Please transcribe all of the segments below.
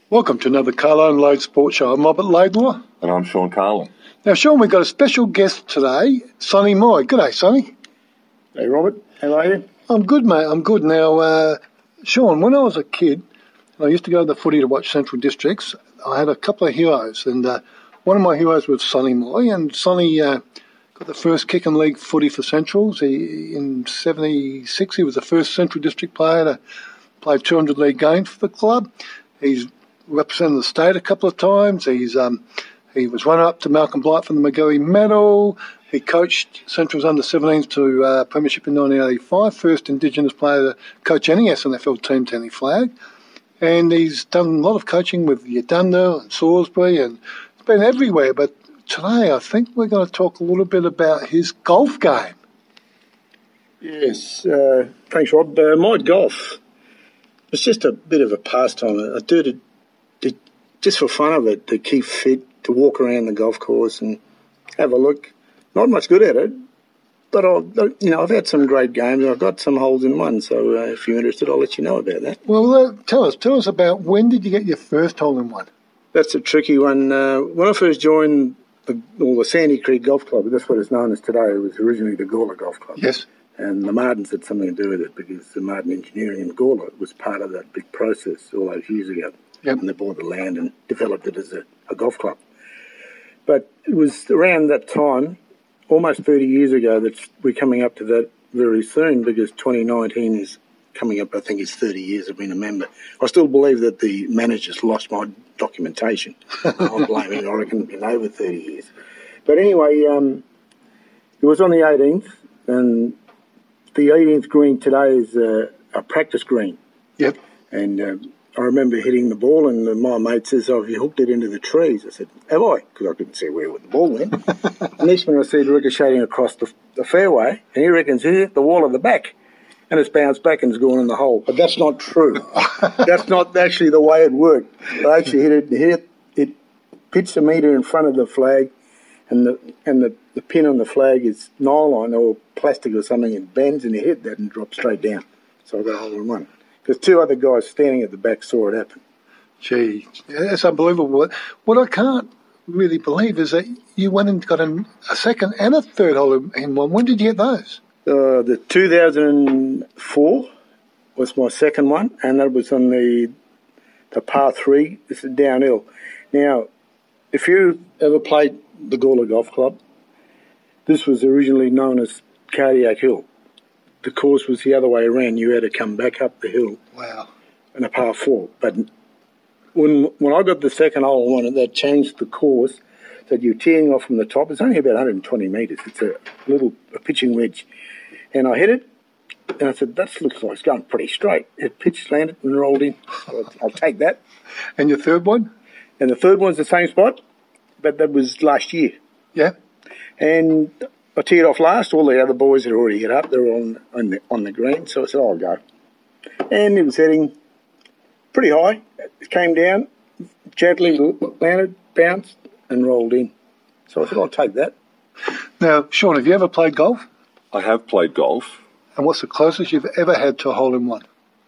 Welcome to another Carlo and Lade Sports Show. I'm Robert Laidlaw. And I'm Sean Carlin. Now, Sean, we've got a special guest today, Sonny Moy. G'day, Sonny. Hey, Robert. How are you? I'm good, mate. I'm good. Now, Sean, when I was a kid, I used to go to the footy to watch Central Districts. I had a couple of heroes, and one of my heroes was Sonny Moy, and Sonny got the first kick in league footy for Centrals. In 76, he was the first Central District player to play 200 league games for the club. He's represented the state a couple of times. He was runner-up to Malcolm Blight for the McGarry Medal. He coached Central's under-17s to premiership in 1985, first Indigenous player to coach any SNFL team to any flag. And he's done a lot of coaching with Yadunda and Salisbury, and it's been everywhere. But today I think we're going to talk a little bit about his golf game. Yes, thanks, Rob. My golf was just a bit of a pastime. I do it just for fun of it, to keep fit, to walk around the golf course and have a look. Not much good at it, but I've had some great games. I've got some holes in one, so if you're interested, I'll let you know about that. Well, tell us about when did you get your first hole in one? That's a tricky one. When I first joined the Sandy Creek Golf Club, that's what it's known as today. It was originally the Gawler Golf Club. Yes. And the Mardens had something to do with it because the Marden Engineering in Gawler was part of that big process all those years ago. Yep. And they bought the land and developed it as a golf club. But it was around that time, almost 30 years ago, that we're coming up to that very soon, because 2019 is coming up. I think it's 30 years of being a member. I still believe that the managers lost my documentation. I'm blaming, I reckon, it's been over 30 years. But anyway, it was on the 18th, and the 18th green today is a practice green. Yep. And I remember hitting the ball, and my mate says, "Oh, have you hooked it into the trees?" I said, "Have I?" Because I couldn't see where the ball went. Next one I see it ricocheting across the fairway, and he reckons he hit the wall at the back, and it's bounced back and it's gone in the hole. But that's not true. That's not actually the way it worked. I actually hit it pitched a metre in front of the flag, and the pin on the flag is nylon or plastic or something, and bends, and he hit that and dropped straight down. So I got a hole in one. Because two other guys standing at the back saw it happen. Gee, that's unbelievable. What I can't really believe is that you went and got a second and a third hole in one. When did you get those? The 2004 was my second one, and that was on the par 3. This is downhill. Now, if you ever played the Gawler Golf Club, this was originally known as Cardiac Hill. The course was the other way around. You had to come back up the hill. Wow. And a par 4. But when I got the second hole in one, that changed the course. So you're teeing off from the top. It's only about 120 metres. It's a pitching wedge. And I hit it, and I said, that looks like it's going pretty straight. It pitched, landed, and rolled in. So I'll take that. And your third one? And the third one's the same spot, but that was last year. Yeah. And I teed off last. All the other boys had already hit up. They were on the green, so I said, I'll go. And it was heading pretty high. It came down, gently landed, bounced, and rolled in. So I said, I'll take that. Now, Sean, have you ever played golf? I have played golf. And what's the closest you've ever had to a hole in one?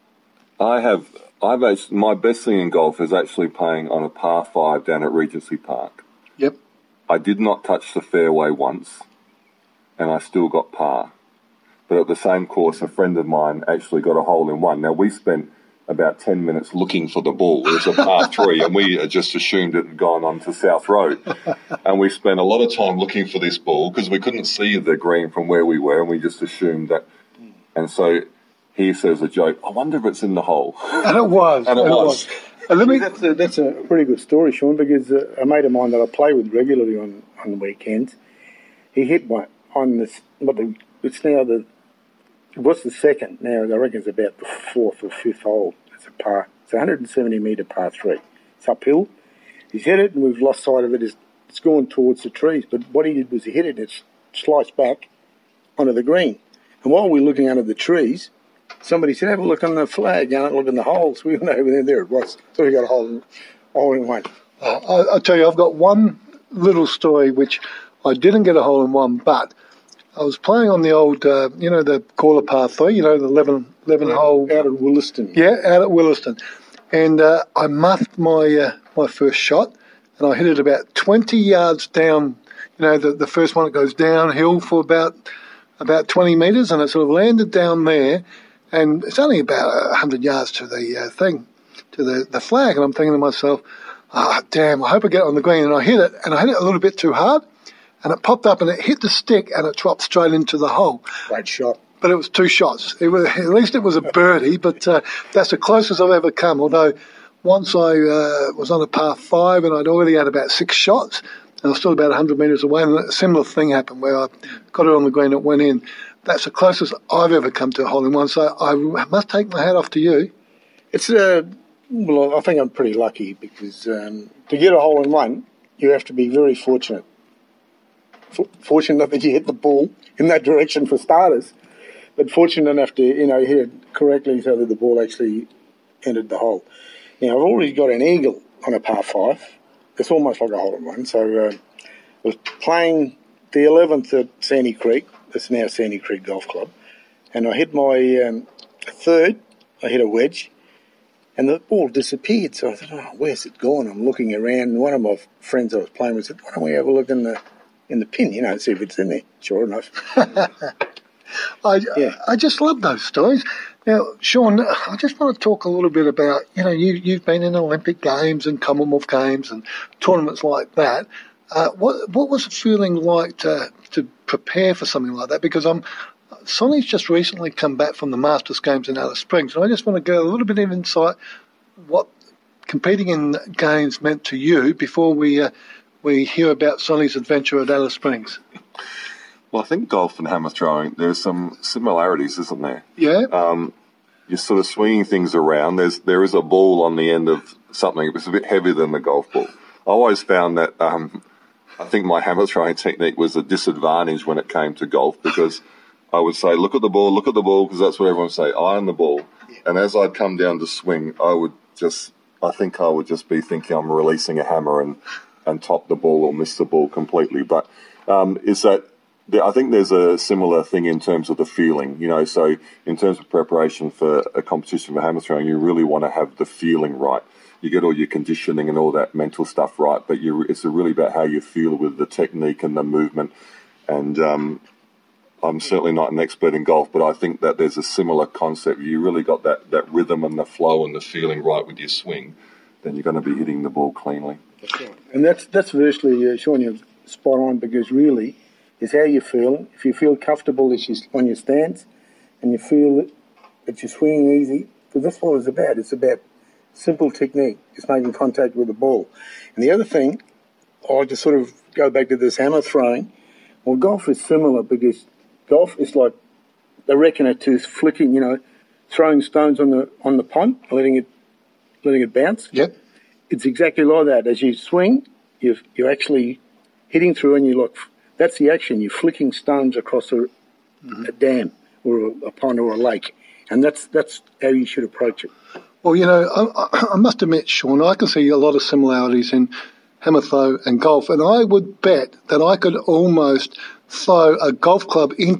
My best thing in golf is actually playing on a par 5 down at Regency Park. Yep. I did not touch the fairway once, and I still got par. But at the same course, a friend of mine actually got a hole in one. Now, we spent about 10 minutes looking for the ball. It was a par 3, and we just assumed it had gone on to South Road. And we spent a lot of time looking for this ball because we couldn't see the green from where we were, and we just assumed that. And so he says a joke, I wonder if it's in the hole. And it was. And it was. That's a pretty good story, Sean, because a mate of mine that I play with regularly on the weekends, he hit one on this, it's now what's the second? Now, I reckon it's about the 4th or 5th hole. It's a par. It's a 170 metre par 3. It's uphill. He's hit it, and we've lost sight of it. It's gone towards the trees. But what he did was he hit it, and it sliced back onto the green. And while we were looking under the trees, somebody said, have a look on the flag, look in the holes. We went over there, and there it was. So we got a hole in one. I'll tell you, I've got one little story which I didn't get a hole in one, but I was playing on the old, the Gawler par 3, the 11 hole. Out at Williston. Yeah, out at Williston. and I muffed my first shot, and I hit it about 20 yards down. You know, the first one, it goes downhill for about 20 metres, and it sort of landed down there, and it's only about 100 yards to the flag, and I'm thinking to myself, damn, I hope I get it on the green, and I hit it a little bit too hard, and it popped up and it hit the stick and it dropped straight into the hole. Great shot. But it was 2 shots. At least it was a birdie, but that's the closest I've ever come, although once I was on a par 5 and I'd already had about 6 shots, and I was still about 100 metres away, and a similar thing happened where I got it on the green, it went in. That's the closest I've ever come to a hole-in-one, so I must take my hat off to you. It's well, I think I'm pretty lucky because to get a hole-in-one, you have to be very fortunate. Fortunate that you hit the ball in that direction for starters, but fortunate enough to, hit it correctly so that the ball actually entered the hole. Now, I've already got an eagle on a par 5. It's almost like a hole-in-one. So I was playing the 11th at Sandy Creek. It's now Sandy Creek Golf Club. And I hit my third. I hit a wedge. And the ball disappeared. So I thought, where's it gone? I'm looking around. And one of my friends I was playing with said, why don't we have a look in the pin, and see if it's in there. Sure enough. I just love those stories. Now, Sean, I just want to talk a little bit about, you've been in Olympic Games and Commonwealth Games and tournaments like that. What was the feeling like to prepare for something like that? Because Sonny's just recently come back from the Masters Games in Alice Springs, and I just want to get a little bit of insight what competing in games meant to you before we hear about Sonny's adventure at Alice Springs. Well, I think golf and hammer throwing, there's some similarities, isn't there? Yeah. You're sort of swinging things around. There is a ball on the end of something. It's a bit heavier than the golf ball. I always found that I think my hammer throwing technique was a disadvantage when it came to golf because I would say, look at the ball, because that's what everyone would say, eye on the ball. Yeah. And as I'd come down to swing, I would just be thinking I'm releasing a hammer and top the ball or miss the ball completely. But I think there's a similar thing in terms of the feeling, so in terms of preparation for a competition for hammer throwing, you really want to have the feeling right. You get all your conditioning and all that mental stuff right, but it's really about how you feel with the technique and the movement. And I'm certainly not an expert in golf, but I think that there's a similar concept. You really got that rhythm and the flow and the feeling right with your swing, then you're going to be hitting the ball cleanly. That's right. And that's virtually, Sean, you're spot on, because really is how you feel. If you feel comfortable on your stance and you feel that you're swinging easy, because that's what it's about. It's about simple technique, just making contact with the ball. And the other thing, I'll just sort of go back to this hammer throwing. Well, golf is similar because golf is like, they reckon it to flicking, throwing stones on the pond, letting it bounce. Yep. It's exactly like that. As you swing, you're actually hitting through, and that's the action. You're flicking stones across a dam or a pond or a lake, and that's how you should approach it. Well, I must admit, Sean, I can see a lot of similarities in hammer throw and golf, and I would bet that I could almost throw a golf club in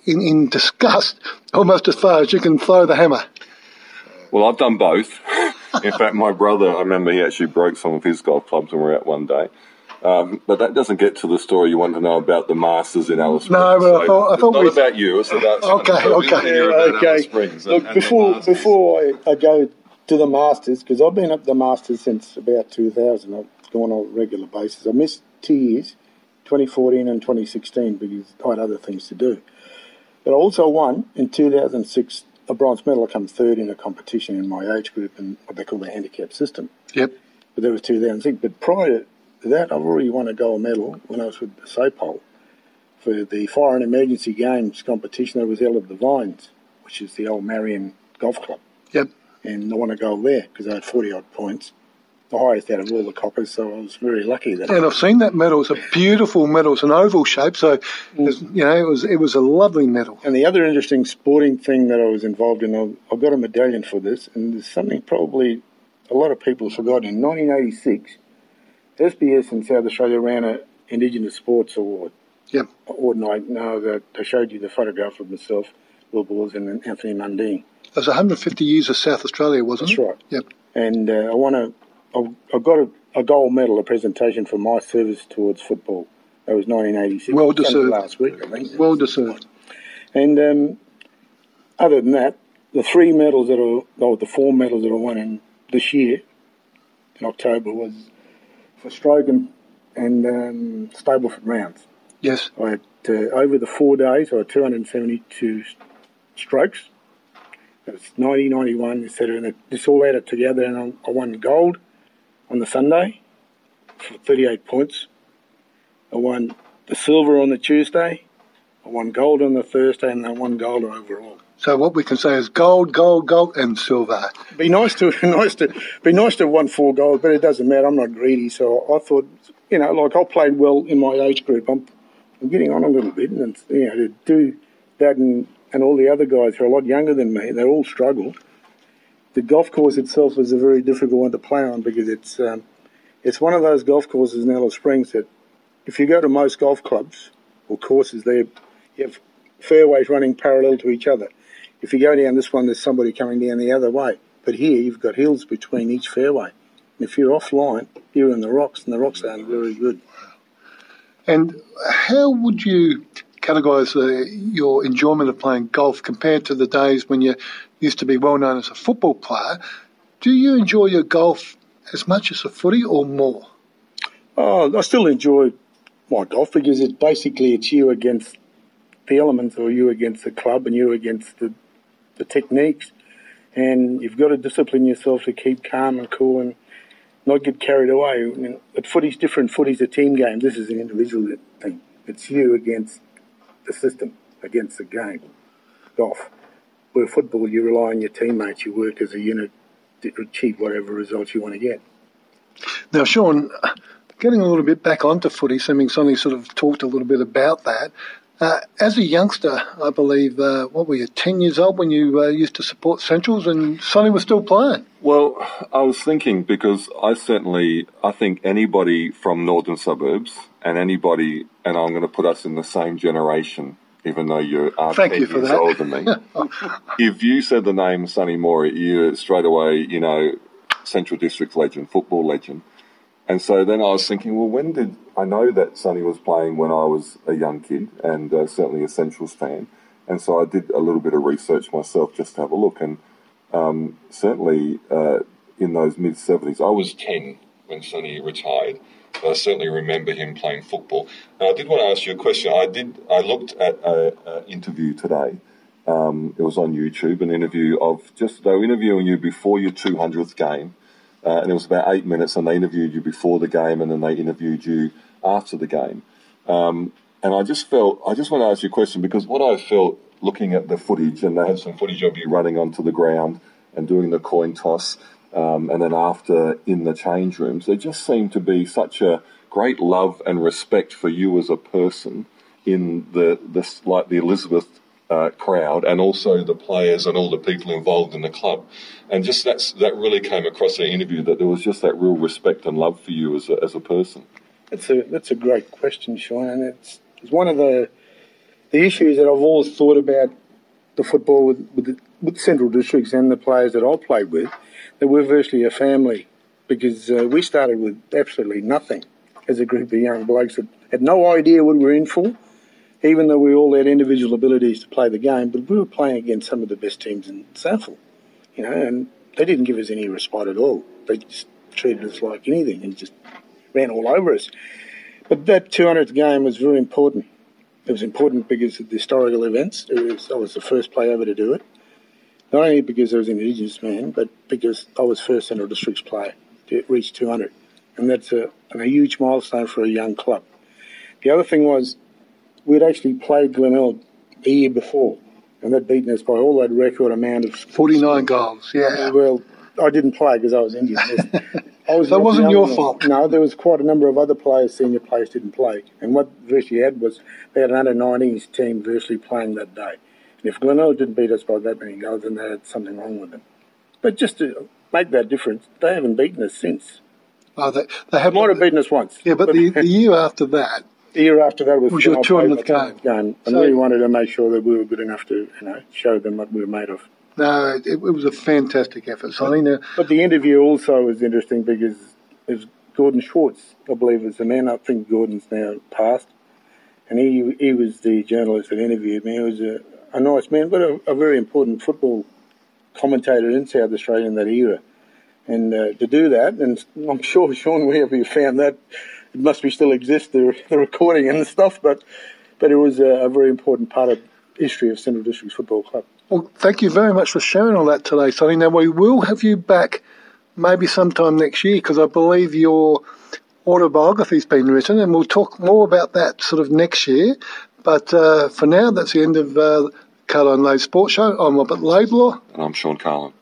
disgust almost as far as you can throw the hammer. Well, I've done both. In fact, my brother, I remember he actually broke some of his golf clubs when we were out one day. But that doesn't get to the story you want to know about the Masters in Alice Springs. No, but I thought it's not about you. It's about okay. Alice Springs. Look, before I go to the Masters, because I've been up the Masters since about 2000. I've gone on a regular basis. I missed 2 years, 2014 and 2016, because I had other things to do. But I also won in 2006 a bronze medal. I come third in a competition in my age group in what they call the handicap system. Yep. But that was 2006. But prior to that, I've already won a gold medal when I was with SAPOL for the Fire and Emergency Games competition that was held at the Vines, which is the old Marion Golf Club. Yep. And I won a gold there because I had 40-odd points, the highest out of all the coppers, so I was very lucky. And I've seen that medal. It's a beautiful medal. It's an oval shape, so it was a lovely medal. And the other interesting sporting thing that I was involved in, I've got a medallion for this, and there's something probably a lot of people have forgotten. In 1986, SBS in South Australia ran an Indigenous Sports Award. Yep. Award night. That I showed you the photograph of myself, Will Bors, and Anthony Mundine. It was 150 years of South Australia, wasn't it? That's right. Yep. and I got a gold medal, a presentation for my service towards football. That was 1986. Well deserved. Last week, I think. Well deserved. And other than that, the four medals that I won in this year, in October, was for stroke and Stableford rounds. Yes. I had, over the 4 days, I had 272 strokes. It was 90, 91, etc. And this all added together, and I won gold on the Sunday for 38 points. I won the silver on the Tuesday. I won gold on the Thursday, and I won gold overall. So what we can say is gold, gold, gold, and silver. Be nice to have won 4 gold, but it doesn't matter. I'm not greedy, so I thought, I played well in my age group. I'm getting on a little bit, and to do that, and all the other guys who are a lot younger than me, they all struggle. The golf course itself is a very difficult one to play on because it's one of those golf courses in Alice Springs that if you go to most golf clubs or courses there, you have fairways running parallel to each other. If you go down this one, there's somebody coming down the other way. But here, you've got hills between each fairway. And if you're offline, you're in the rocks, and the rocks aren't very good. And how would you categorise your enjoyment of playing golf compared to the days when you used to be well known as a football player? Do you enjoy your golf as much as a footy or more? Oh, I still enjoy my golf because it's you against the elements, or you against the club, and you against the techniques. And you've got to discipline yourself to keep calm and cool and not get carried away. But footy's different. Footy's a team game. This is an individual thing. It's you against the system, against the game. Golf. Where football, you rely on your teammates. You work as a unit to achieve whatever results you want to get. Now, Sean, getting a little bit back onto footy, seeming Sonny sort of talked a little bit about that. As a youngster, I believe, what were you, 10 years old when you used to support Centrals, and Sonny was still playing? Well, I was thinking, because I think anybody from northern suburbs and I'm going to put us in the same generation, even though you are 10 years older than me. If you said the name Sonny Morey, you straight away, Central District legend, football legend. And so then I was thinking, well, when did I know that Sonny was playing? When I was a young kid, and certainly a Centrals fan. And so I did a little bit of research myself just to have a look. And certainly in those mid-70s, I was 10 when Sonny retired. But I certainly remember him playing football. And I did want to ask you a question. I looked at an interview today. It was on YouTube, an interview they were interviewing you before your 200th game. And it was about 8 minutes, and they interviewed you before the game, and then they interviewed you after the game. And I just want to ask you a question, because what I felt looking at the footage, and they had some footage of you running onto the ground and doing the coin toss, and then after in the change rooms, there just seemed to be such a great love and respect for you as a person in the Elizabeth crowd, and also the players and all the people involved in the club. And just that really came across in the interview, that there was just that real respect and love for you as a person. That's a great question, Sean, and it's one of the issues that I've always thought about the football with Central Districts and the players that I played with, that we're virtually a family, because we started with absolutely nothing as a group of young blokes that had no idea what we were in for, even though we all had individual abilities to play the game. But we were playing against some of the best teams in SANFL, and they didn't give us any respite at all. They just treated us like anything and just ran all over us. But that 200th game was very important. It was important because of the historical events. I was the first player ever to do it. Not only because I was an Indigenous man, but because I was first Central Districts player to reach 200. And that's a huge milestone for a young club. The other thing was, we'd actually played Glenelg the year before, and they'd beaten us by all that record amount of 49 goals, yeah. Well, I didn't play because I was Indian. So it wasn't your fault. No, there was quite a number of other players, senior players, didn't play. And what virtually had was, they had an under-19s team virtually playing that day. And if Glenelg didn't beat us by that many goals, then they had something wrong with them. But just to make that difference, they haven't beaten us since. Oh, they might have beaten us once. Yeah, but the year after that. The year after that was your 200th game. And we wanted to make sure that we were good enough to, show them what we were made of. No, it was a fantastic effort, Sonny. Now, But the interview also was interesting because it was Gordon Schwartz, I believe, was the man. I think Gordon's now passed. And he was the journalist that interviewed me. He was a nice man, but a very important football commentator in South Australia in that era. And to do that, and I'm sure, Sean, wherever you found that, it must be still exist, the recording and stuff, but it was a very important part of the history of Central Districts Football Club. well, thank you very much for sharing all that today, Sonny. Now, we will have you back maybe sometime next year because I believe your autobiography's been written, and we'll talk more about that sort of next year. But for now, that's the end of Caroline Lode's Sports Show. I'm Robert Laidlaw. And I'm Sean Carlin.